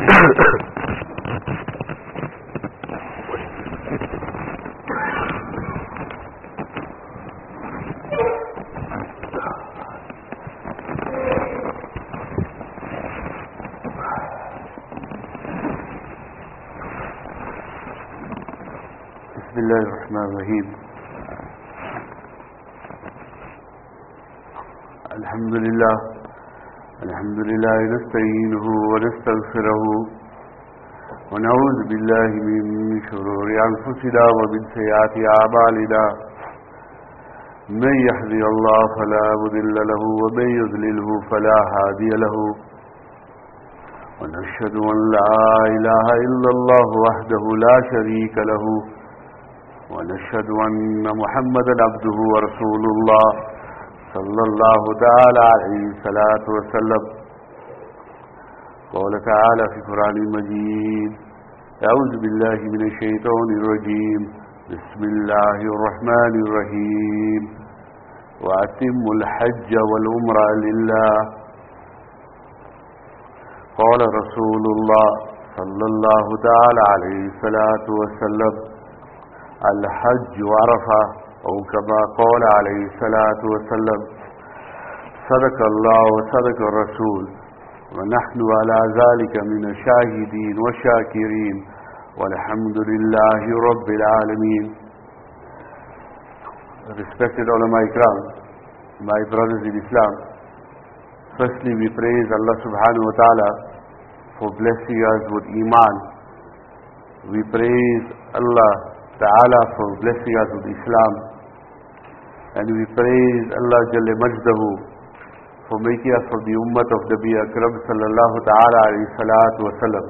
بسم الله الرحمن الرحيم الحمد لله نستعينه ونستغفره ونعوذ بالله من شرور أنفسنا ومن سيئات أعمالنا من يهده الله فلا مضل له ومن يضلله فلا هادي له ونشهد أن لا إله إلا الله وحده لا شريك له ونشهد أن محمدا عبده ورسول الله صلى الله تعالى عليه الصلاة والسلام. قال تعالى في القرآن المجيد: أعوذ بالله من الشيطان الرجيم، بسم الله الرحمن الرحيم، وأتموا الحج والعمرة لله. قال رسول الله صلى الله تعالى عليه الصلاة والسلام: الحج عرفة، أو كما قال عليه الصلاة والسلام: صدق الله وصدق الرسول ونحن على ذلك من الشاهدين والشاكرين والحمد لله رب العالمين. Respected ulama ikram, my brothers in Islam, firstly we praise Allah subhanahu wa ta'ala for blessing us with Iman. We praise Allah Ta'ala for blessing us with Islam, and we praise Allah Jalla Majdahu for making us from the ummah of Nabi Akram sallallahu ta'ala alayhi salatu wa sallam.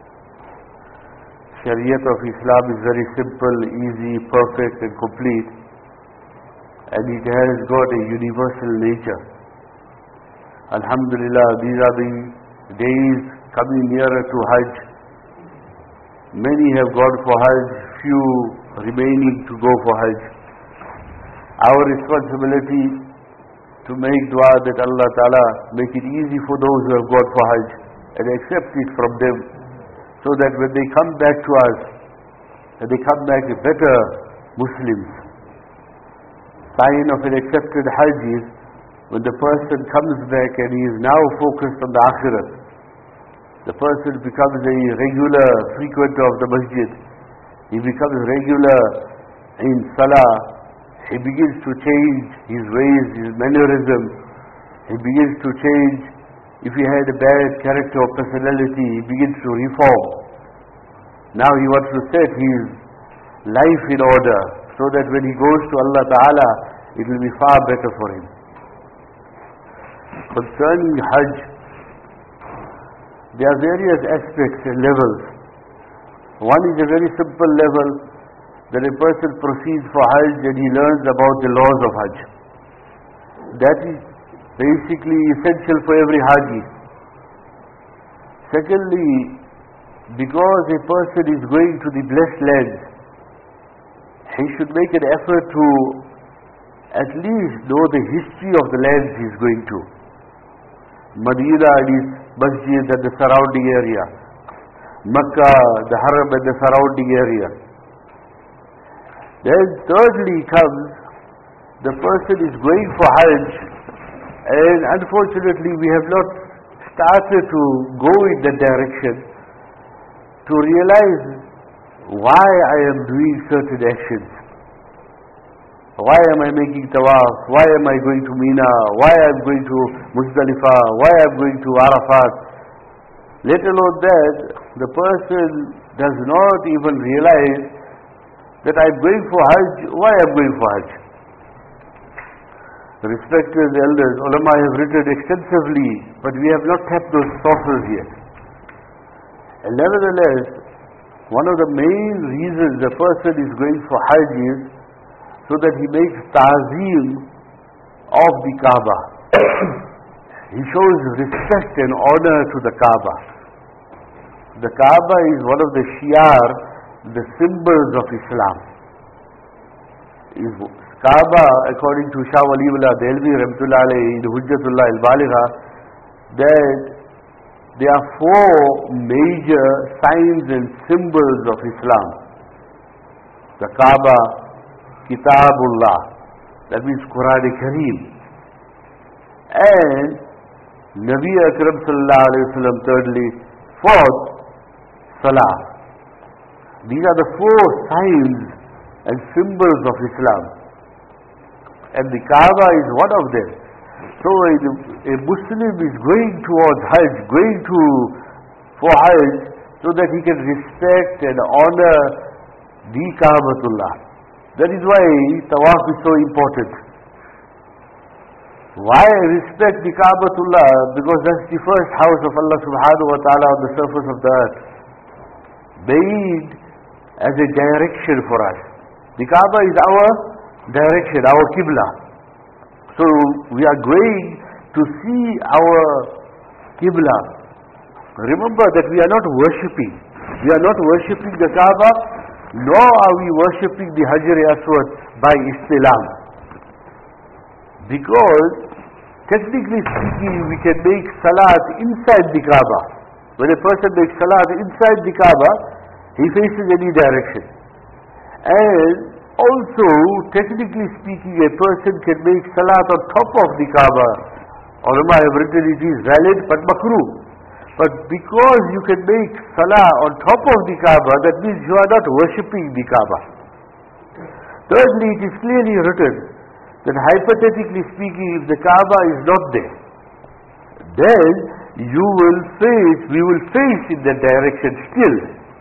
Shariat of Islam is very simple, easy, perfect and complete, and it has got a universal nature. Alhamdulillah, these are the days coming nearer to Hajj. Many have gone for Hajj, few remaining to go for Hajj. Our responsibility to make dua that Allah Ta'ala make it easy for those who have gone for Hajj and accept it from them, so that when they come back to us, that they come back better Muslims. Sign of an accepted Hajj is when the person comes back and he is now focused on the Akhirat. The person becomes a regular frequenter of the masjid. He becomes regular in Salah. He begins to change his ways, his mannerism. He begins to change. If he had a bad character or personality, he begins to reform. Now he wants to set his life in order, so that when he goes to Allah Ta'ala, it will be far better for him. Concerning Hajj, there are various aspects and levels. One is a very simple level, that a person proceeds for Hajj and he learns about the laws of Hajj. That is basically essential for every Haji. Secondly, because a person is going to the blessed land, he should make an effort to at least know the history of the lands he is going to. Medina and its masjid and the surrounding area. Makkah, the Haram and the surrounding area. Then thirdly comes, the person is going for Hajj, and unfortunately we have not started to go in that direction to realize why I am doing certain actions. Why am I making tawaf? Why am I going to Mina? Why am I going to Muzdalifah? Why am I going to Arafat? Let alone that, the person does not even realize that I am going for Hajj. Why I am going for Hajj? Respected elders, ulama have written extensively, but we have not kept those sources yet. And nevertheless, one of the main reasons the person is going for Hajj is so that he makes ta'zeem of the Kaaba. He shows respect and honor to the Kaaba. The Kaaba is one of the shi'ar, the symbols of Islam. Kaaba, according to Shah Waliullah Delvi Rahmatullah Alayhi in Hujjatullah al-Baligha, that there are four major signs and symbols of Islam. The Kaaba, Kitabullah, that means Quran Kareem, and Nabi Akram sallallahu alayhi wa sallam, thirdly. Fourth, Salah. These are the four signs and symbols of Islam. And the Kaaba is one of them. So a Muslim is going towards Hajj, for Hajj, so that he can respect and honor the Kaabatullah. That is why Tawaf is so important. Why respect the Kaabatullah? Because that's the first house of Allah subhanahu wa ta'ala on the surface of the earth. Made as a direction for us. The Kaaba is our direction, our Qibla. So we are going to see our Qibla. Remember that we are not worshipping. We are not worshipping the Kaaba, nor are we worshipping the Hajar-e-Aswad by Istilam. Because technically speaking, we can make Salat inside the Kaaba. When a person makes Salat inside the Kaaba, he faces any direction. And also, technically speaking, a person can make Salat on top of the Kaaba. Ulama have written it is valid but makruh. But because you can make Salah on top of the Kaaba, that means you are not worshipping the Kaaba. Thirdly, it is clearly written that hypothetically speaking, if the Kaaba is not there, then we will face in that direction still.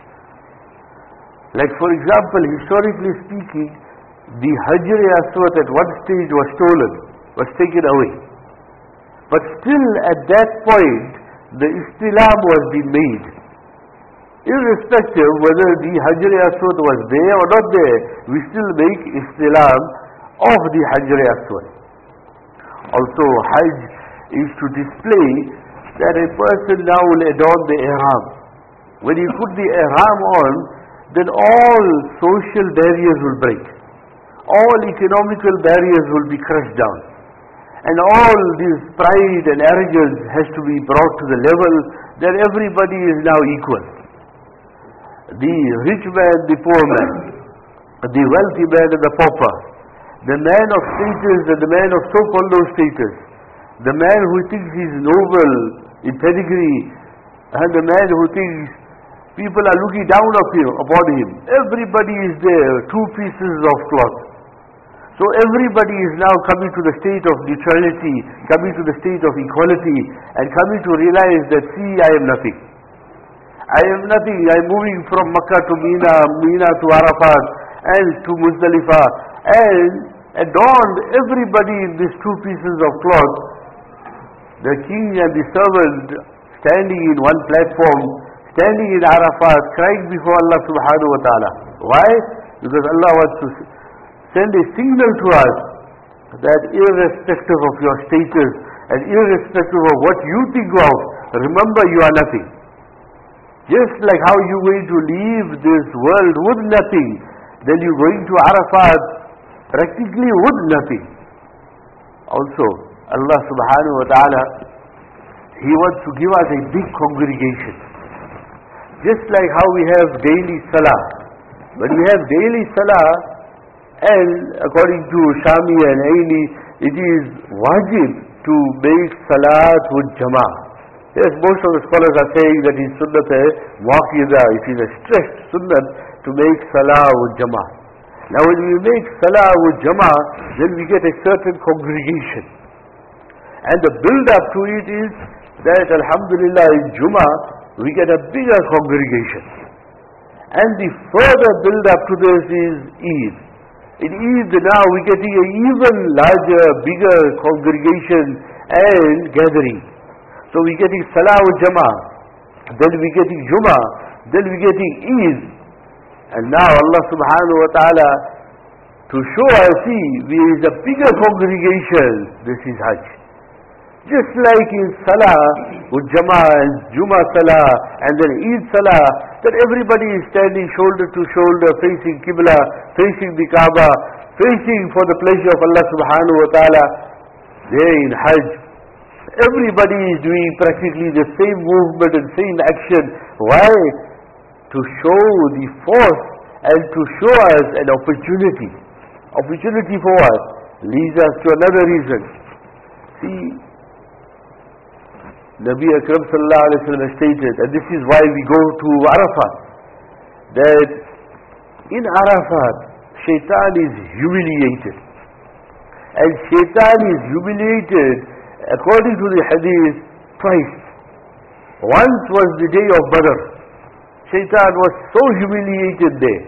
Like for example, historically speaking, the Hajar-e-Aswad at one stage was stolen, was taken away. But still at that point, the Istilam was being made. Irrespective whether the Hajar-e-Aswad was there or not there, we still make Istilam of the Hajar-e-Aswad. Also, Hajj is to display that a person now will adorn the ihram. When you put the ihram on, then all social barriers will break. All economical barriers will be crushed down. And all this pride and arrogance has to be brought to the level that everybody is now equal. The rich man, the poor man, the wealthy man and the pauper, the man of status and the man of so-called low status, the man who thinks he is noble in pedigree, and the man who thinks people are looking down upon him. Everybody is there, two pieces of cloth. So everybody is now coming to the state of neutrality, coming to the state of equality, and coming to realize that, see, I am nothing. I am nothing. I am moving from Makkah to Mina, Mina to Arafat, and to Muzdalifah, and adorned everybody in these two pieces of cloth. The king and the servant standing in one platform, standing in Arafat, crying before Allah subhanahu wa ta'ala. Why? Because Allah wants to send a signal to us that irrespective of your status and irrespective of what you think of, remember you are nothing. Just like how you're going to leave this world with nothing, then you're going to Arafat practically with nothing. Also, Allah subhanahu wa ta'ala, He wants to give us a big congregation. Just like how we have daily salah. When we have daily salah, and according to Shami and Aini, it is wajib to make salat with jama'ah. Yes, most of the scholars are saying that it's sunnat waqida, it is a stressed sunnat to make salah with jama'ah. Now when we make salah with jama'ah, then we get a certain congregation. And the build-up to it is that alhamdulillah in Jummah, we get a bigger congregation. And the further build-up to this is Eid. In Eid now we're getting an even larger, bigger congregation and gathering. So we're getting Salah with Jama'ah, then we're getting Jummah, then we're getting Eid. And now Allah subhanahu wa ta'ala, to show us, see, there is a bigger congregation, this is Hajj. Just like in Salah with Jama'ah and Jummah Salah and then Eid Salah, that everybody is standing shoulder to shoulder, facing Qibla, facing the Kaaba, facing for the pleasure of Allah subhanahu wa ta'ala. There in Hajj, everybody is doing practically the same movement and same action. Why? To show the force and to show us an opportunity. Opportunity for what? Leads us to another reason. See, Nabi Akram sallallahu alayhi wa sallam stated, and this is why we go to Arafat, that in Arafat, Shaitan is humiliated. And Shaitan is humiliated, according to the hadith, twice. Once was the day of Badr. Shaitan was so humiliated there.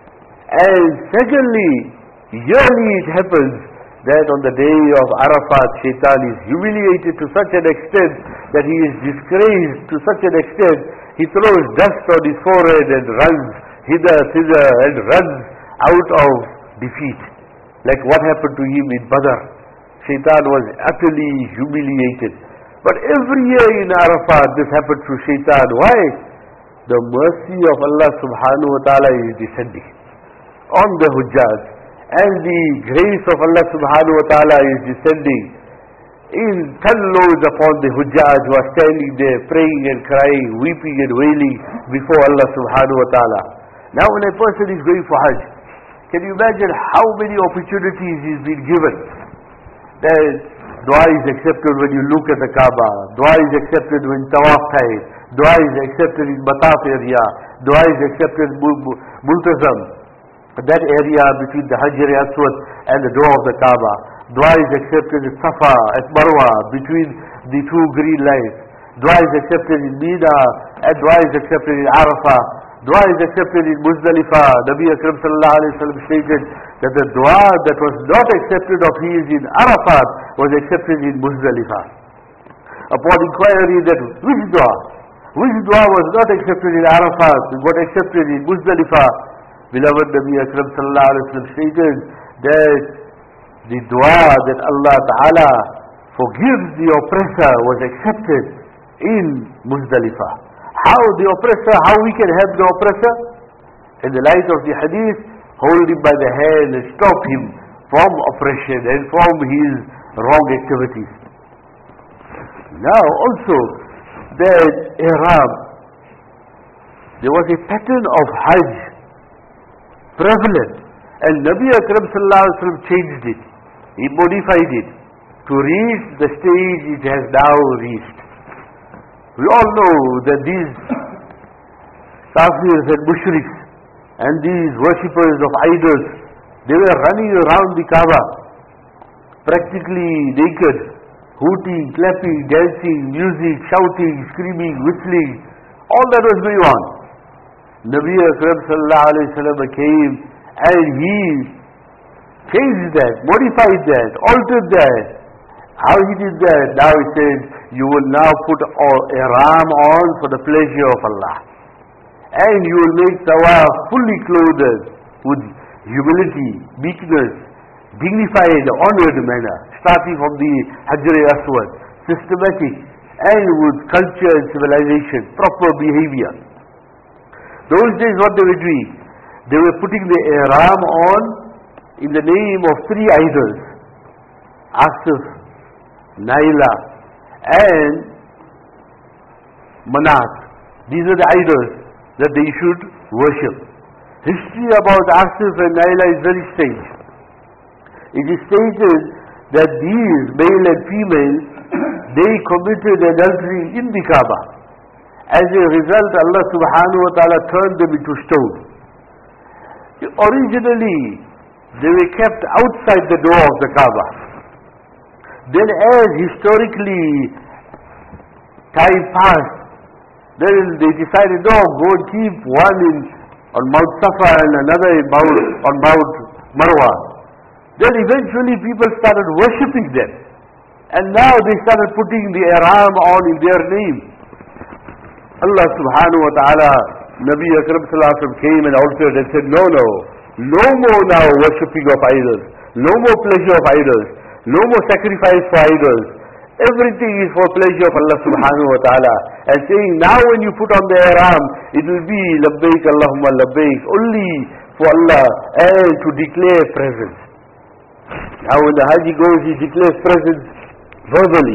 And secondly, yearly it happens that on the day of Arafat, Shaitan is humiliated to such an extent that he is disgraced to such an extent, he throws dust on his forehead and runs hither, thither, and runs out of defeat. Like what happened to him in Badr. Shaitan was utterly humiliated. But every year in Arafat this happens to Shaitan. Why? The mercy of Allah subhanahu wa ta'ala is descending on the Hujjaj. And the grace of Allah subhanahu wa ta'ala is descending in ton-loads upon the Hujjaj who are standing there praying and crying, weeping and wailing before Allah subhanahu wa ta'ala. Now when a person is going for Hajj, can you imagine how many opportunities he's been given? That dua is accepted when you look at the Kaaba, dua is accepted when tawaf time, dua is accepted in Mataf area, dua is accepted in Multazam, that area between the Hajar Aswad and the door of the Kaaba. Dua is accepted in Safa, at Marwa, between the two green lines. Dua is accepted in Mina, and dua is accepted in Arafah. Dua is accepted in Muzdalifah. Nabi Akram sallallahu alayhi wa sallam stated that the dua that was not accepted of his in Arafat was accepted in Muzdalifah. Upon inquiry that which dua was not accepted in Arafat, but accepted in Muzdalifah, beloved Nabi Akram sallallahu alayhi wa sallam stated that the dua that Allah Ta'ala forgives the oppressor was accepted in Muzdalifah. How we can help the oppressor? In the light of the hadith, hold him by the hand and stop him from oppression and from his wrong activities. Now also, that Ihram, there was a pattern of Hajj prevalent, and Nabi Akram sallallahu alaihi wasallam changed it. He modified it to reach the stage it has now reached. We all know that these kafirs and mushriks and these worshippers of idols, they were running around the Kaaba, practically naked, hooting, clapping, dancing, music, shouting, screaming, whistling, all that was going on. Nabi Akram sallallahu alayhi wa sallam came and he changed that, modified that, altered that. How he did that? Now he said, you will now put ihram on for the pleasure of Allah. And you will make tawaf fully clothed with humility, meekness, dignified, honored manner, starting from the Hajar Aswad, systematic, and with culture and civilization, proper behavior. Those days what they were doing? They were putting the ihram on in the name of three idols: Asif, Naila, and Manat. These are the idols that they should worship. History about Asif and Naila is very strange. It is stated that these, male and female, they committed adultery in the Kaaba. As a result, Allah subhanahu wa ta'ala turned them into stone. Originally, they were kept outside the door of the Kaaba. Then as historically time passed, then they decided, no, go and keep one on Mount Safa and another on Mount Marwa. Then eventually people started worshipping them. And now they started putting the ihram on in their name. Allah subhanahu wa ta'ala, Nabi Akram sallallahu alaihi wasallam came and altered and said, no more now worshipping of idols, no more pleasure of idols, no more sacrifice for idols. Everything is for pleasure of Allah subhanahu wa ta'ala. And saying, now when you put on the ihram, it will be labbaik Allahumma labbaik, only for Allah, and to declare presence. Now when the Haji goes, he declares presence verbally.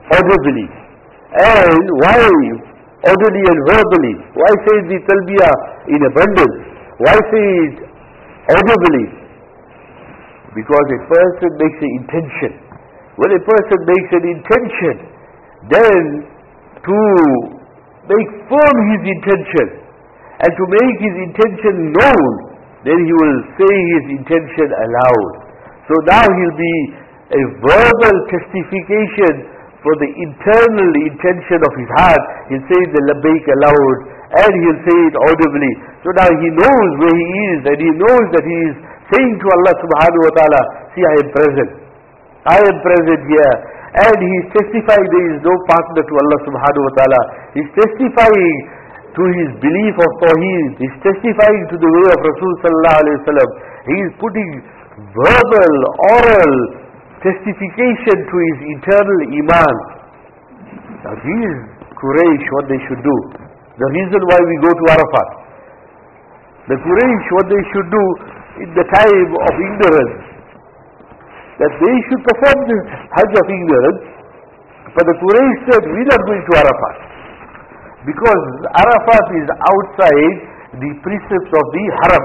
audibly. And why audibly and verbally? Why say the talbiyah in abundance? Why say it audibly? Because a person makes an intention. When a person makes an intention, then to make firm his intention and to make his intention known, then he will say his intention aloud. So now he'll be a verbal testification for the internal intention of his heart. He'll say the labbaik aloud and he'll say it audibly. So now he knows where he is and he knows that he is saying to Allah subhanahu wa ta'ala, see, I am present. I am present here. And he is testifying there is no partner to Allah subhanahu wa ta'ala. He is testifying to his belief of Tawheed. He is testifying to the way of Rasul sallallahu alayhi wa sallam. He is putting verbal, oral testification to his eternal iman. Now these Quraysh, what they should do. The reason why we go to Arafat. The Quraysh, what they should do in the time of ignorance, that they should perform this Hajj of ignorance, but the Quraysh said, we are not going to Arafat. Because Arafat is outside the precepts of the Haram.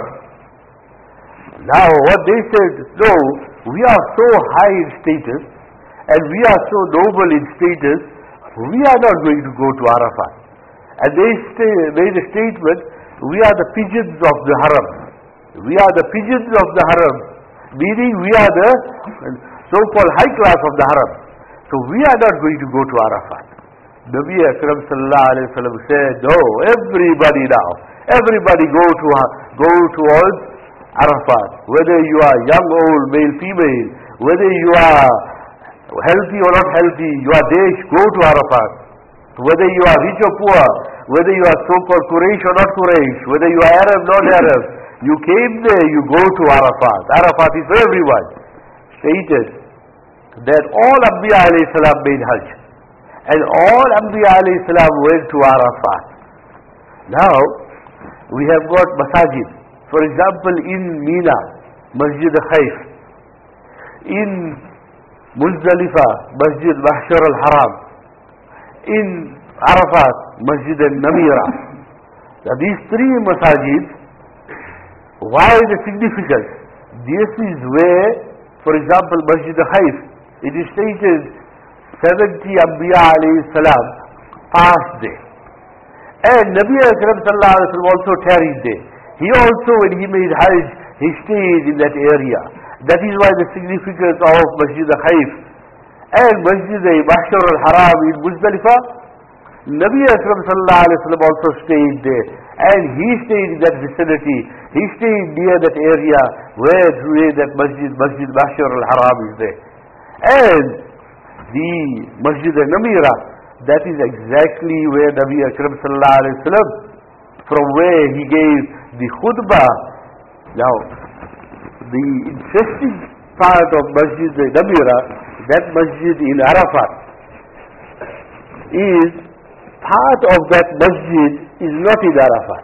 Now what they said, no, we are so high in status, and we are so noble in status, we are not going to go to Arafat. And they made a statement, we are the pigeons of the Haram. We are the pigeons of the Haram. Meaning we are the so-called high class of the Haram. So we are not going to go to Arafat. Nabi Akram sallallahu alayhi wa sallam said, no, everybody now, everybody go towards Arafat. Whether you are young, old, male, female, whether you are healthy or not healthy, you are Desh, go to Arafat. Whether you are rich or poor, whether you are so-called Quraysh or not Quraysh, whether you are Arab or not Arab, you came there, you go to Arafat. Arafat is for everyone. Stated that all Anbiya alayhi salam made Hajj. And all Anbiya alayhi salam went to Arafat. Now, we have got masajid. For example, in Mina, Masjid Khaif. In Muzdalifah, Masjid Mahshar al-Haram. In Arafat, Masjid al-Namira. Now these three masajid, why the significance? This is where, for example, Masjid Khaif, it is stated 70 Anbiya alayhi salam passed there. And Nabi Akram sallallahu alayhi wa sallam also tarried there. He also, when he made Hajj, he stayed in that area. That is why the significance of Masjid Khaif. And Masjid Mahshar al-Haram in Muzdalifah, Nabi Akram sallallahu alayhi wa sallam also stayed there. And he stayed in that vicinity. He stayed near that area where that Masjid Mahshar al-Haram is there. And the Masjid al-Namira, that is exactly where Nabi Akram sallallahu alayhi wa sallam, from where he gave the khutbah. Now, the interesting part of Masjid al-Namira, that masjid in Arafat, is part of that masjid is not in Arafat.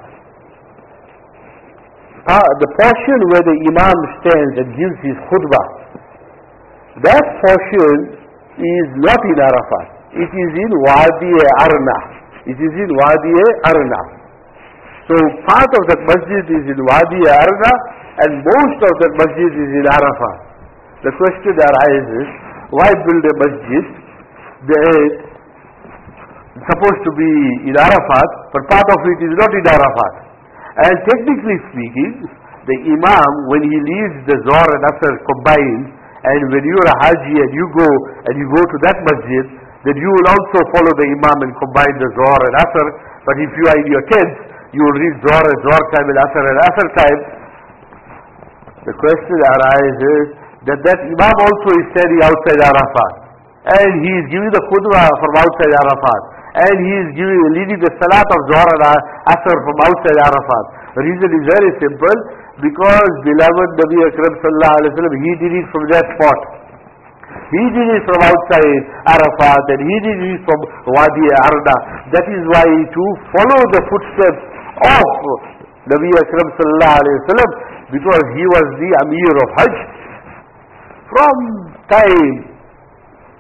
The portion where the Imam stands and gives his khutbah, that portion is not in Arafat. It is in Wadi Arna. It is in Wadi Arna. So part of that masjid is in Wadi Arna and most of that masjid is in Arafat. The question arises, why build a masjid that is supposed to be in Arafat, but part of it is not in Arafat? And technically speaking, the Imam, when he leaves the Zohar and Asr combined, and when you are a Haji and you go to that masjid, then you will also follow the Imam and combine the Zohar and Asr. But if you are in your tent, you will read Zohar and Zohar time and Asr time. The question arises that Imam also is standing outside Arafat. And he is giving the khutbah from outside Arafat. And he is leading the salat of Zohar and Asr from outside Arafat. The reason is very simple, because beloved Nabi Akram sallallahu alayhi wa sallam, he did it from that spot. He did it from outside Arafat and he did it from Wadi Arna. That is why to follow the footsteps of Nabi Akram sallallahu alayhi wa sallam, because he was the Amir of Hajj. From time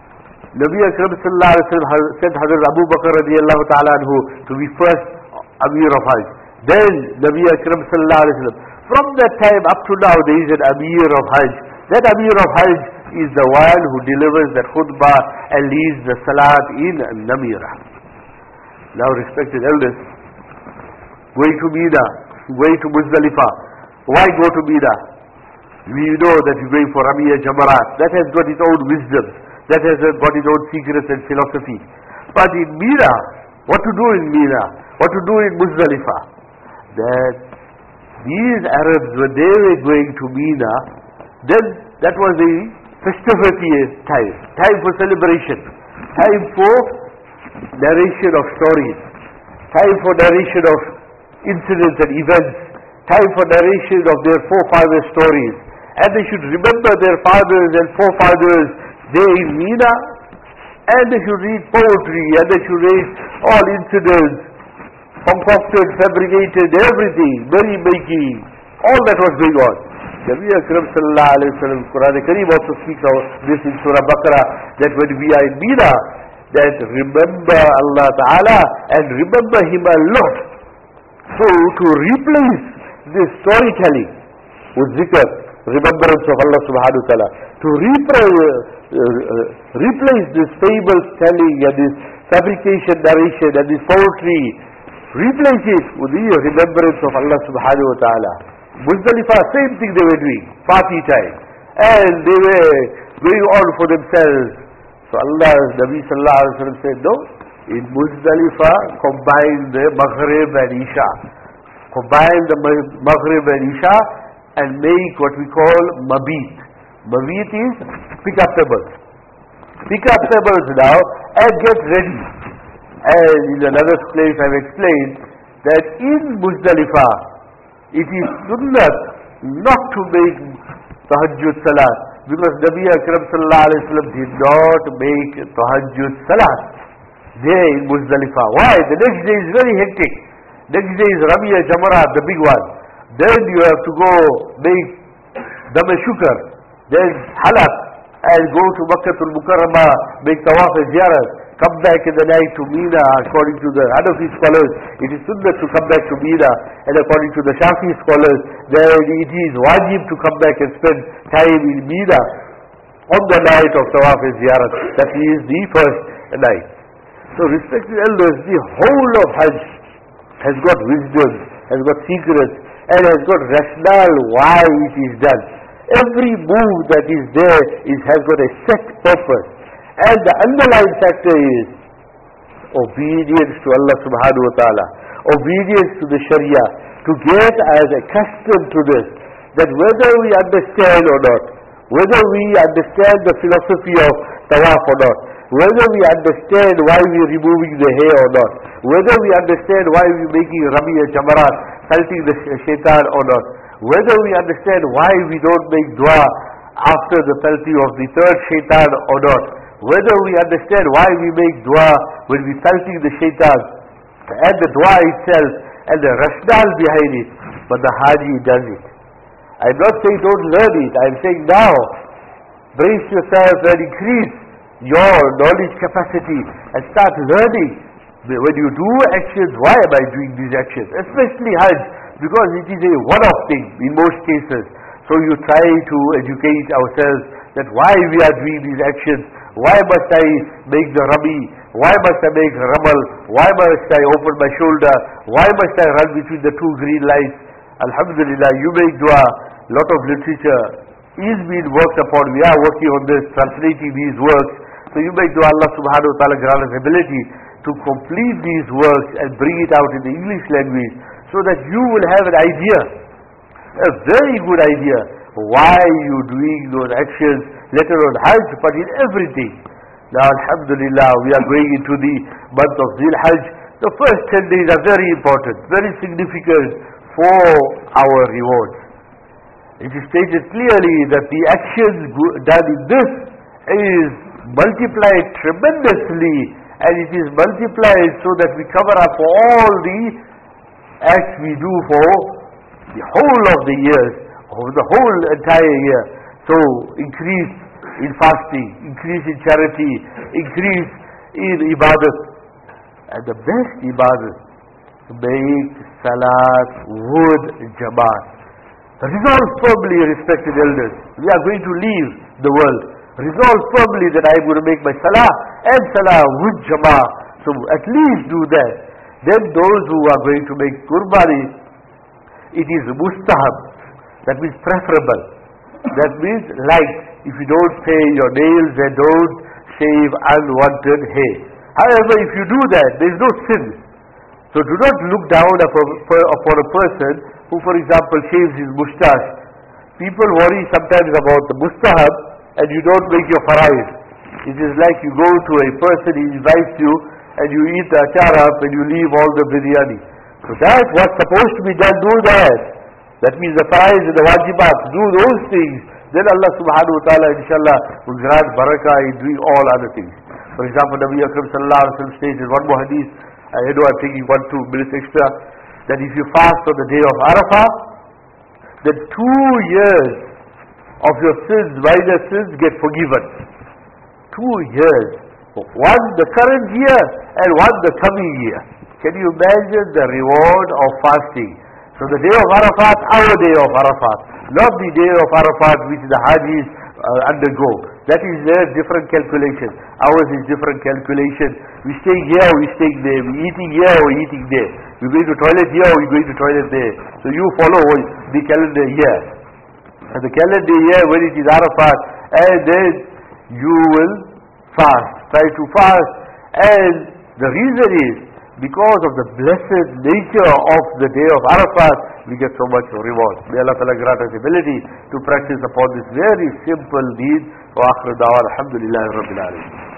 Nabi Akram sallallahu alaihi wasallam sent Hazrat Abu Bakr radiallahu ta'ala anhu to be first Amir of Hajj. Then Nabi Akram sallallahu alaihi wasallam. From that time up to now there is an Amir of Hajj. That Amir of Hajj is the one who delivers that khutbah and leads the salat in Namira. Now respected elders, going to Mina, going to Muzdalifah. Why go to Mina? We know that we're going for Ramiyah Jamarat. That has got its own wisdom. That has got its own secrets and philosophy. But in Mina, what to do in Mina? What to do in Muzdalifah? That these Arabs, when they were going to Mina, then that was the festivity time for celebration, time for narration of stories, time for narration of incidents and events, time for narration of their forefathers' stories. And they should remember their fathers and forefathers there in Mina, and they should read poetry, and they should read all incidents, concocted, fabricated, everything, merry-making, all that was going on. Nabi Akram sallallahu alayhi wa sallam, Quran Kareem also speaks of this in Surah Baqarah, that when we are in Mina, that remember Allah Ta'ala and remember Him a lot. So to replace this storytelling with zikr, remembrance of Allah subhanahu wa ta'ala, to replace this fable telling and this fabrication narration and this poetry, replace it with the remembrance of Allah subhanahu wa ta'ala. Muzdalifah, same thing they were doing, party time, and they were going on for themselves. So Allah, Nabi sallallahu alaihi wasallam said, no, in Muzdalifah combine the Maghrib and Isha. Combine the Maghrib and Isha and make what we call Mabit. Mabit is pick up pebbles. Pick up pebbles now and get ready. And in another place I've explained that in Muzdalifah it is sunnah not to make Tahajjud Salat, because Nabi Akram sallallahu alayhi wa sallam did not make Tahajjud Salat there in Muzdalifah. Why? The next day is very hectic. Next day is Ramiyah Jamarat, the big one. Then you have to go make Dam Shukr, then Halaq, and go to Makkatul Mukarramah, make Tawaf and Ziyarat, come back in the night to Mina. According to the Hanafi scholars, it is sunnah to come back to Mina, and according to the Shafi scholars, then it is wajib to come back and spend time in Mina on the night of Tawaf and Ziyarat. That is the first night. So respected elders, the whole of Hajj has got wisdom, has got secrets, and has got rationale why it is done. Every move that is there has got a set purpose. And the underlying factor is obedience to Allah subhanahu wa ta'ala, obedience to the Sharia, to get as accustomed to this, that whether we understand or not, whether we understand the philosophy of tawaf or not, whether we understand why we are removing the hair or not, whether we understand why we are making Ramiyah Jamarat, salting the shaitan or not, whether we understand why we don't make dua after the pelting of the third shaitan or not, whether we understand why we make dua when we pelting the shaitan, and the dua itself, and the rationale behind it, but the Haji does it. I'm not saying don't learn it, I'm saying now, brace yourself and increase your knowledge capacity and start learning. When you do actions, why am I doing these actions? Especially Hajj, because it is a one-off thing in most cases. So you try to educate ourselves that why we are doing these actions. Why must I make the Rami? Why must I make Ramal? Why must I open my shoulder? Why must I run between the two green lights? Alhamdulillah, you make dua. Lot of literature is being worked upon. We are working on this, translating these works. So you make dua, Allah subhanahu wa ta'ala grant us ability to complete these works and bring it out in the English language, so that you will have an idea, a very good idea, why you doing those actions, let alone Hajj, but in everything. Now alhamdulillah, we are going into the month of Dhul Hajj. The first 10 days are very important, very significant for our rewards. It is stated clearly that the actions done in this is multiplied tremendously, and it is multiplied so that we cover up all the acts we do for the whole of the years, of the whole entire year. So increase in fasting, increase in charity, increase in ibadat. And the best ibadat, make salat with jamaat. Resolve firmly, respected elders. We are going to leave the world. Resolve firmly that I am going to make my salah and salah with jamaat. So at least do that. Then those who are going to make qurbani, it is mustahab. That means preferable. That means like, if you don't pay your nails and don't shave unwanted hair. However, if you do that, there is no sin. So do not look down upon a person who, for example, shaves his moustache. People worry sometimes about the mustahab and you don't make your faraiz. It is like you go to a person, he invites you and you eat the achar up and you leave all the biryani. So that what's supposed to be done, do that. That means the faraiz and the wajibat, do those things. Then Allah subhanahu wa ta'ala inshallah will grant barakah in doing all other things. For example, Nabi Akram sallallahu alaihi wasallam states in one more hadith, I know I'm taking 1-2 minutes extra, that if you fast on the day of Arafah, then 2 years of your sins, minor sins, get forgiven. 2 years. One the current year and one the coming year. Can you imagine the reward of fasting? So the day of Arafat, our day of Arafat, not the day of Arafat which the Hajis undergo. That is their different calculation. Ours is different calculation. We stay here, we stay there. We eating here, we eating there. We going to toilet here, we going to toilet there. So you follow the calendar year. And the calendar year when it is Arafat, and then you will fast. Try to fast. And the reason is, because of the blessed nature of the day of Arafat, we get so much reward. May Allah Ta'ala grant us ability to practice upon this very simple deed. Wa akhir da'wan alhamdulillahi rabbil alameen.